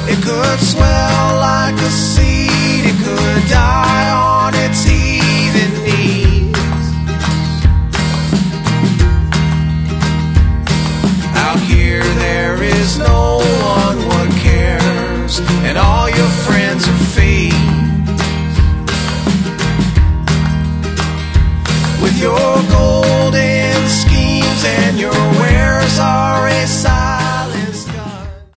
It could swell like a seed, it could die on its heat.